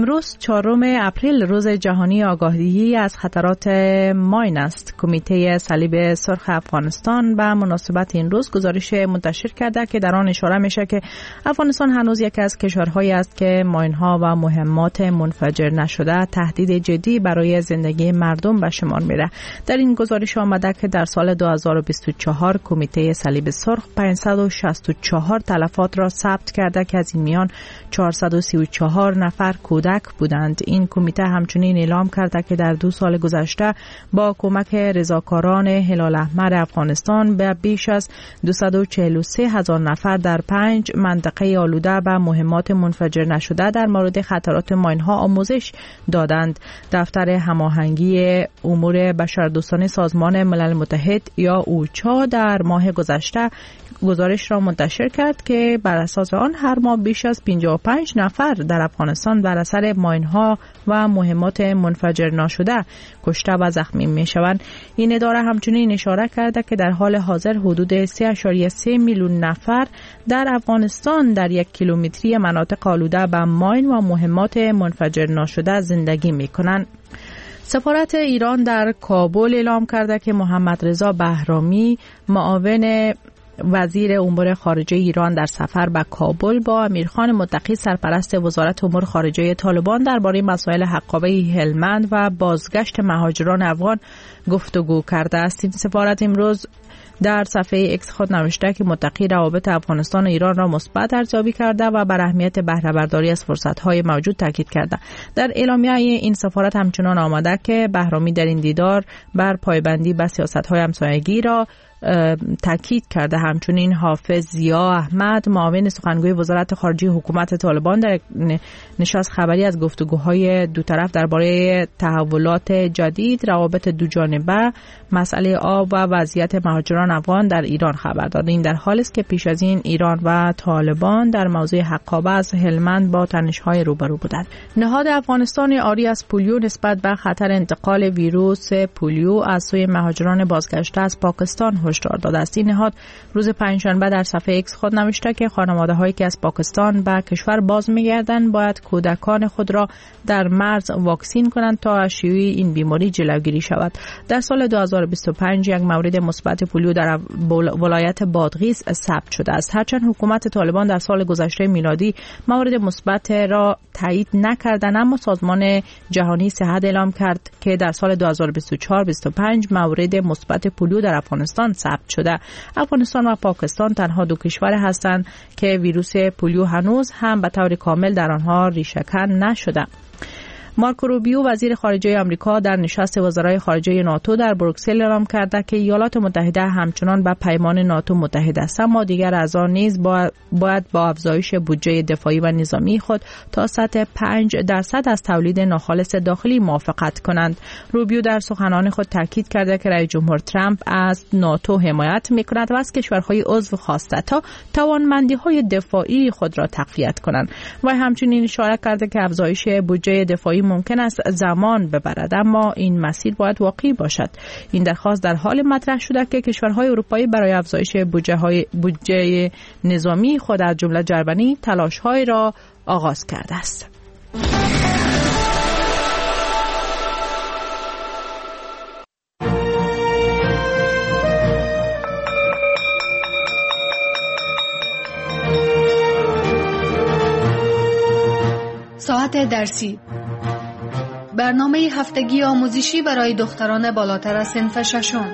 امروز 4 اپریل روز جهانی آگاهی از خطرات ماین است. کمیته صلیب سرخ افغانستان به مناسبت این روز گزارش منتشر کرده که در آن اشاره میشه که افغانستان هنوز یکی از کشورهایی است که ماین‌ها و مهمات منفجر نشده تهدید جدی برای زندگی مردم به شمار میره. در این گزارش آمده که در سال 2024 کمیته صلیب سرخ 564 تلفات را ثبت کرده که از این میان 434 نفر کودک بودند. این کمیته همچنین اعلام کرده که در 2 سال گذشته با کمک رضاکاران هلال احمر افغانستان به بیش از 243,000 نفر در 5 منطقه آلوده به مهمات منفجر نشده در مورد خطرات ماین‌ها آموزش دادند. دفتر هماهنگی امور بشردوستانه سازمان ملل متحد یا اوچا در ماه گذشته گزارش را منتشر کرد که بر اساس آن هر ماه بیش از 55 نفر در افغانستان بر اثر ماین‌ها و مهمات منفجر نشده کشته و زخمی می‌شوند. این اداره همچنین اشاره کرده که در حال حاضر حدود 3.3 میلیون نفر در افغانستان در 1 کیلومتری مناطق آلوده به ماین و مهمات منفجر نشده زندگی می‌کنند. سفارت ایران در کابل اعلام کرده که محمد رضا بهرامی معاون وزیر امور خارجه ایران در سفر به کابل با امیرخان متقی سرپرست وزارت امور خارجه طالبان درباره مسائل حقابه هلمند و بازگشت مهاجران افغان گفتگو کرده است. این سفارت امروز در صفحه ایکس خود نوشته که متقی روابط افغانستان و ایران را مثبت ارزیابی کرده و بر اهمیت بهره برداری از فرصت‌های موجود تاکید کرده. در اعلامیه این سفارت همچنان آمده که بهرامی در این دیدار بر پایبندی به سیاست‌های همسایگی را تاکید کرده. همچنین حافظ ضیا احمد معاون سخنگوی وزارت خارجه حکومت طالبان در نشست خبری از گفتگوهای دو طرف درباره تحولات جدید، روابط دو جانبه، مسئله آب و وضعیت مهاجران افغان در ایران خبر داد. این در حالی است که پیش از این ایران و طالبان در موضوع حقابه از هلمند با تنش‌های روبرو بودند. نهاد افغانستان آری از پولیو نسبت به خطر انتقال ویروس پولیو از سوی مهاجران بازگشته از پاکستان هشدار داده است. این نهاد روز پنجشنبه در صفحه ایکس خود نوشته که خانواده‌هایی که از پاکستان به کشور باز می‌گردند باید کودکان خود را در مرز واکسین کنند تا از شیوع این بیماری جلوگیری شود. در سال 2025 یک مورد مثبت پولیو در ولایت بادغیس ثبت شده است. هرچند حکومت طالبان در سال گذشته میلادی مورد مثبت را تایید نکردند، اما سازمان جهانی صحت اعلام کرد که در سال 2024-25 مورد مثبت پولیو در افغانستان ثبت شده. افغانستان و پاکستان تنها 2 کشور هستند که ویروس پولیو هنوز هم به طور کامل در آنها ریشه‌کن نشده. مارکو روبیو وزیر خارجه آمریکا در نشست وزرای خارجه ناتو در بروکسل اعلام کرده که ایالات متحده همچنان به پیمان ناتو متحد است، اما دیگر اعضا نیز باید با افزایش بودجه دفاعی و نظامی خود تا سطح 5% از تولید ناخالص داخلی موافقت کنند. روبیو در سخنان خود تاکید کرده که رئیس جمهور ترامپ از ناتو حمایت می‌کند و از کشورهای عضو خواسته تا توانمندی‌های دفاعی خود را تقویت کنند و همچنین اشاره کرده که افزایش بودجه دفاعی ممکن است زمان ببرد، اما این مسیر باید واقعی باشد. این درخواست در حال مطرح شده که کشورهای اروپایی برای افزایش بودجه نظامی خود از جمله جرمنی تلاش‌های را آغاز کرده است. ساعت درسی، برنامه هفتگی آموزشی برای دختران بالاتر از صنف ششم.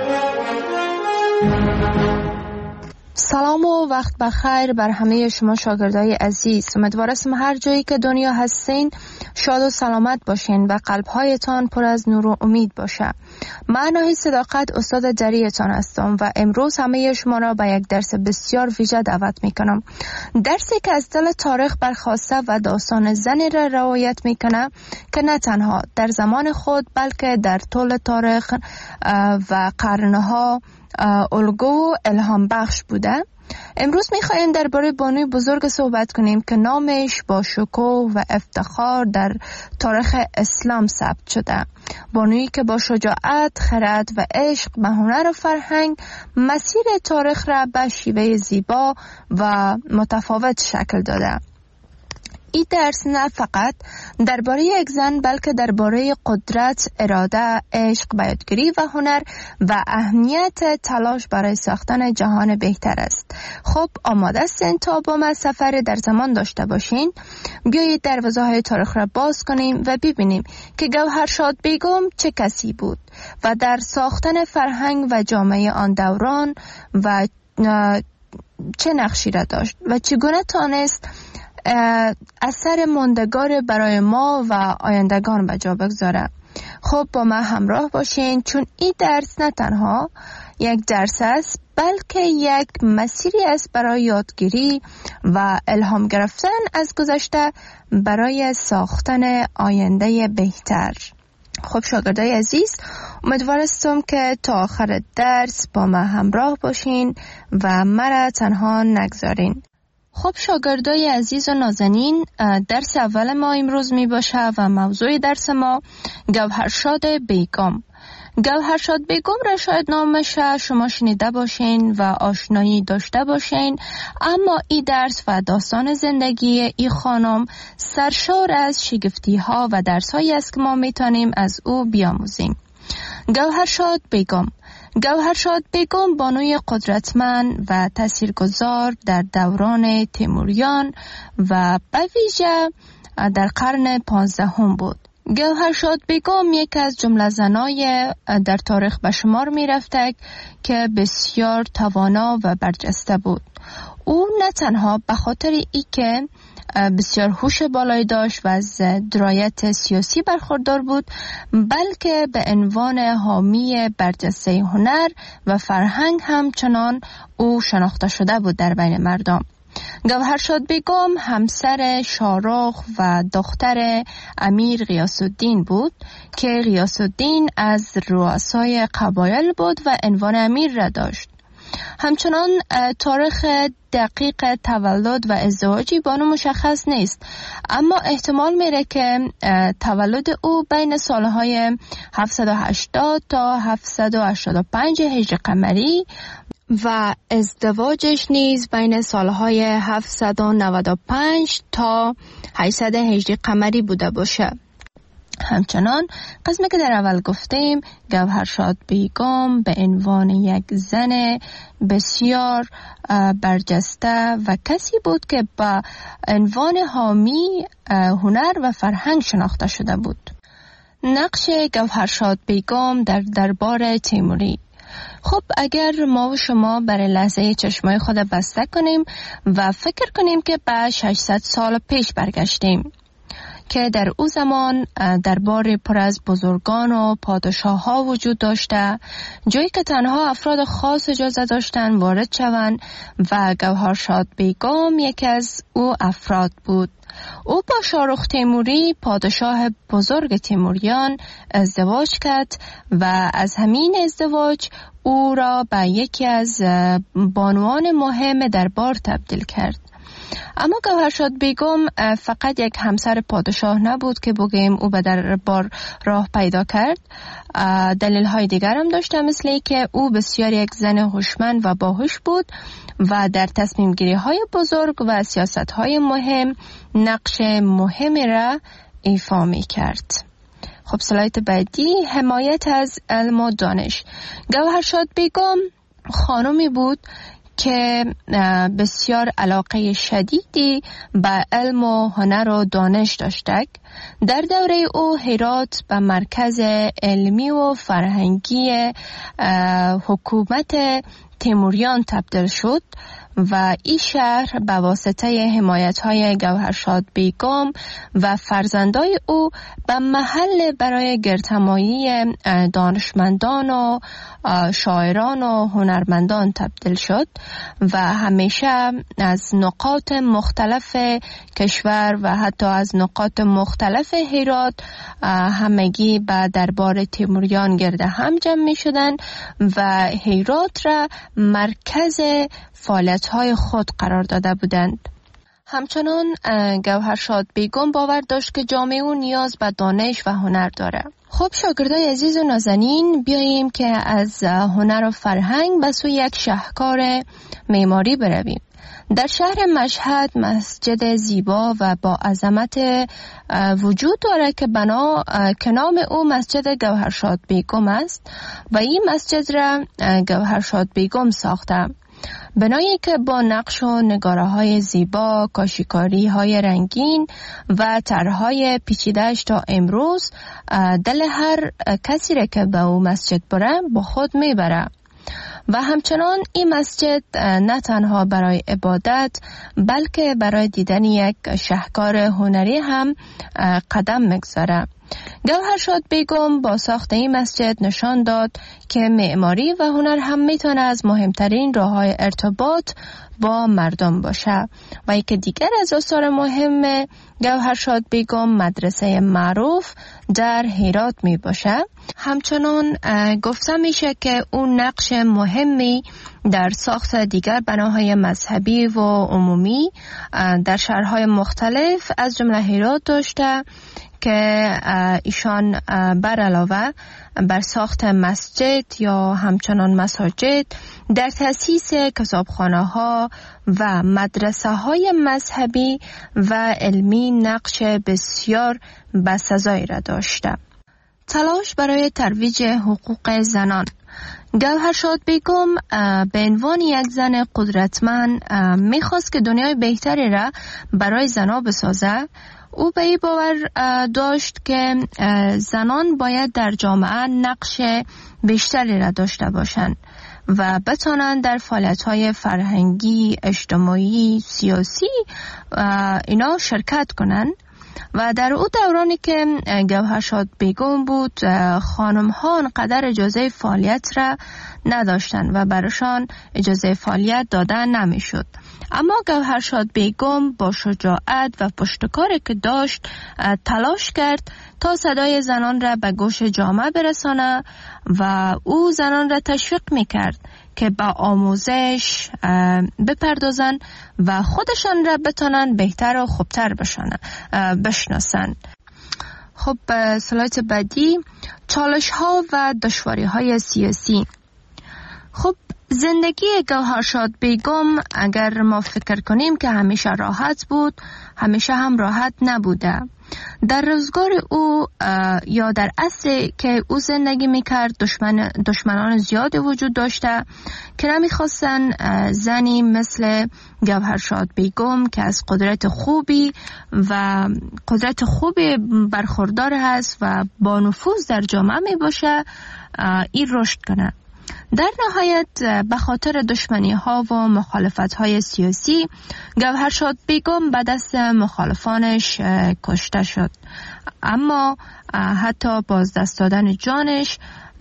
سلام و وقت بخیر بر همه شما شاگردای عزیز. امیدوارم هر جایی که دنیا هستین شاد و سلامت باشین و قلبهایتان پر از نور و امید باشه. من ناهید صداقت استاد جریتان هستم و امروز همه شما را به یک درس بسیار ویژه دعوت میکنم. درسی که از دل تاریخ برخواسته و داستان زنی را روایت میکنه که نه تنها در زمان خود بلکه در طول تاریخ و قرنها الگو و الهام بخش بوده. امروز میخوایم درباره بانوی بزرگ صحبت کنیم که نامش با شکوه و افتخار در تاریخ اسلام ثبت شده. بانویی که با شجاعت، خرد و عشق به هنر و فرهنگ مسیر تاریخ را به شیوه زیبا و متفاوت شکل داده. این درس نه فقط درباره یک زن بلکه درباره قدرت، اراده، عشق به یادگیری و هنر و اهمیت تلاش برای ساختن جهان بهتر است. خب آماده هستین تا با ما سفر در زمان داشته باشین؟ بیایید دروازه‌های تاریخ را باز کنیم و ببینیم که گوهرشاد بیگم چه کسی بود و در ساختن فرهنگ و جامعه آن دوران و چه نقشی را داشت و چگونه تانست اثر ماندگار برای ما و آیندگان به جا بگذاره. خب با ما همراه باشین، چون این درس نه تنها یک درس است بلکه یک مسیری است برای یادگیری و الهام گرفتن از گذشته برای ساختن آینده بهتر. خب شاگردای عزیز، امیدوارستم که تا آخر درس با ما همراه باشین و مرا تنها نگذارین. خب شاگردای عزیز و نازنین، درس اول ما امروز می باشه و موضوع درس ما گوهرشاد بیگم. گوهرشاد بیگم را شاید نامش شما شنیده باشین و آشنایی داشته باشین، اما این درس و داستان زندگی این خانم سرشار از شگفتی ها و درس هایی است که ما میتونیم از او بیاموزیم. گوهرشاد بیگم. گوهرشاد بیگم بانوی قدرتمند و تاثیرگذار در دوران تیموریان و به ویژه در قرن 15 بود. گوهرشاد بیگم یک از جمله زنای در تاریخ به شمار می رفته که بسیار توانا و برجسته بود. او نه تنها به خاطر ای که بسیار هوش بالایی داشت و از درایت سیاسی برخوردار بود، بلکه به عنوان حامی برجسته هنر و فرهنگ همچنان او شناخته شده بود در بین مردم. گوهرشاد بیگم همسر شاهرخ و دختر امیر غیاث الدین بود که غیاث الدین از رؤسای قبایل بود و عنوان امیر را داشت. همچنان تاریخ دقیق تولد و ازدواجی بانو مشخص نیست، اما احتمال میره که تولد او بین سالهای 780 تا 785 هجری قمری و ازدواجش نیز بین سالهای 795 تا 800 هجری قمری بوده باشه. همچنان قسمی که در اول گفتیم، گوهرشاد بیگم به عنوان یک زن بسیار برجسته و کسی بود که با عنوان حامی هنر و فرهنگ شناخته شده بود. نقش گوهرشاد بیگم در دربار تیموری. خب اگر ما و شما برای لحظه چشمای خود بسته کنیم و فکر کنیم که به 600 سال پیش برگشتیم که در او زمان دربار پر از بزرگان و پادشاه ها وجود داشته، جایی که تنها افراد خاص اجازه داشتن وارد شوند و گوهرشاد بیگم یکی از او افراد بود. او با شاهرخ تیموری پادشاه بزرگ تیموریان ازدواج کرد و از همین ازدواج او را به یکی از بانوان مهم دربار تبدیل کرد. اما گوهرشاد بیگم فقط یک همسر پادشاه نبود که بگیم او به دربار راه پیدا کرد. دلیل های دیگر هم داشته، مثل که او بسیار یک زن هوشمند و باهوش بود و در تصمیم گیری های بزرگ و سیاست های مهم نقش مهمی را ایفا می کرد. خب سلاید بعدی، حمایت از علم و دانش. گوهرشاد بیگم خانمی بود که بسیار علاقه شدیدی به علم و هنر و دانش داشته. در دوره او هرات به مرکز علمی و فرهنگی حکومت تیموریان تبدیل شد و این شهر به واسطه حمایت‌های گوهرشاد بیگم و فرزندای او به محل برای گردهمایی دانشمندان و شاعران و هنرمندان تبدیل شد و همیشه از نقاط مختلف کشور و حتی از نقاط مختلف هرات همگی به دربار تیموریان گرد هم جمع می شدن و هرات را مرکز فعالیت‌های خود قرار داده بودند. همچنان گوهرشاد بیگم باور داشت که جامعه او نیاز به دانش و هنر داره. خب شاگردای عزیز و نازنین، بیاییم که از هنر و فرهنگ به سوی یک شاهکار معماری برویم. در شهر مشهد مسجد زیبا و با عظمت وجود داره که نام او مسجد گوهرشاد بیگم است و این مسجد را گوهرشاد بیگم ساخته. بنایی که با نقش و نگاره های زیبا، کاشیکاری های رنگین و طرحهای پیچیده‌اش تا امروز دل هر کسی را که به او مسجد بره با خود میبره. و همچنان این مسجد نه تنها برای عبادت بلکه برای دیدن یک شاهکار هنری هم قدم میگذاره. گوهرشاد بیگم با ساخت این مسجد نشان داد که معماری و هنر هم میتونه از مهمترین راه‌های ارتباط با مردم باشه. و یکی دیگر از آثار مهم گوهرشاد بیگم مدرسه معروف در هرات می باشه. همچنان گفته میشه که اون نقش مهمی در ساخت دیگر بناهای مذهبی و عمومی در شهرهای مختلف از جمله هرات داشته که ایشان بر علاوه بر ساخت مسجد یا همچنان مساجد در تأسیس کتابخانه ها و مدرسه های مذهبی و علمی نقش بسیار بسزایی را داشته. تلاش برای ترویج حقوق زنان. گوهرشاد بیگم به عنوان یک زن قدرتمند میخواست که دنیای بهتری را برای زنها بسازه. او به این باور داشت که زنان باید در جامعه نقش بیشتری را داشته باشند و بتوانند در فعالیت‌های فرهنگی، اجتماعی، سیاسی اینا شرکت کنند. و در او دورانی که گوهرشاد بیگم بود خانم‌ها انقدر اجازه فعالیت را نداشتند و برایشان اجازه فعالیت داده نمی‌شد. اما گوهرشاد بیگم با شجاعت و پشتکاری که داشت تلاش کرد تا صدای زنان را به گوش جامعه برسانه و او زنان را تشویق می‌کرد که با آموزش بپردازن و خودشان را بتونن بهتر و خوبتر بشناسن. خب سلایت بعدی، چالش ها و دشواری های سیاسی. خب زندگی گوهرشاد بیگم اگر ما فکر کنیم که همیشه راحت بود، همیشه هم راحت نبوده. در روزگار او یا در عصری که او زندگی میکرد دشمنان زیادی وجود داشته که نمیخواستن زنی مثل گوهرشاد بیگم که از قدرت خوبی برخوردار هست و با نفوذ در جامعه می باشه این رشد کنه. در نهایت به خاطر دشمنی ها و مخالفت های سیاسی گوهرشاد بیگم به دست مخالفانش کشته شد. اما حتی بازدست دادن جانش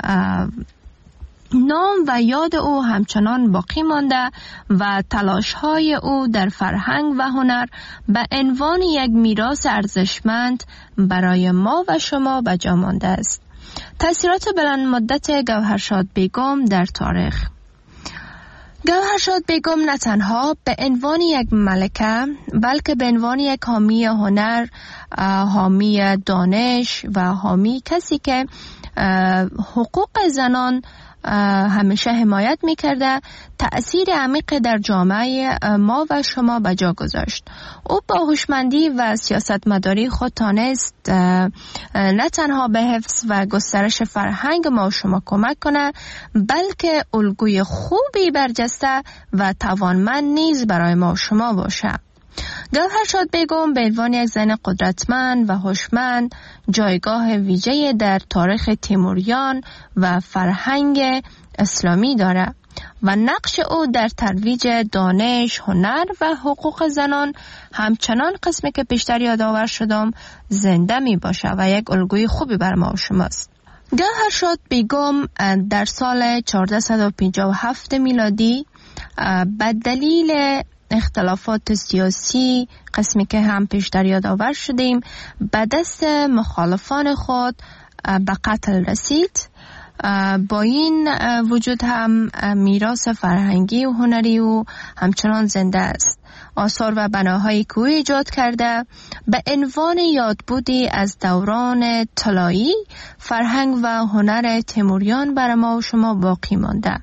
نام و یاد او همچنان باقی مانده و تلاش های او در فرهنگ و هنر به عنوان یک میراث ارزشمند برای ما و شما به جا مانده است. تأثیرات بلند مدت گوهرشاد بیگم در تاریخ. گوهرشاد بیگم نه تنها به عنوان یک ملکه بلکه به عنوان یک حامی هنر، حامی دانش و حامی کسی که حقوق زنان همیشه حمایت میکرده تأثیر عمیق در جامعه ما و شما به جا گذاشت. او با هوشمندی و سیاستمداری خود تانست نه تنها به حفظ و گسترش فرهنگ ما و شما کمک کنه بلکه الگوی خوبی برجسته و توانمند نیز برای ما و شما باشه. گوهرشاد بیگم به عنوان یک زن قدرتمند و هوشمند جایگاه ویژه‌ای در تاریخ تیموریان و فرهنگ اسلامی دارد و نقش او در ترویج دانش، هنر و حقوق زنان همچنان قسمی که پیشتر یادآور شدم زنده می باشه و یک الگوی خوبی بر ما و شماست. گوهرشاد بیگم در سال 1457 میلادی به دلیل اختلافات سیاسی قسمی که هم پیشتر یادآور شدیم به دست مخالفان خود به قتل رسید. با این وجود هم میراث فرهنگی و هنری او همچنان زنده است. آثار و بناهایی که او ایجاد کرده به عنوان یادبودی از دوران طلایی فرهنگ و هنر تیموریان بر ما و شما باقی مانده.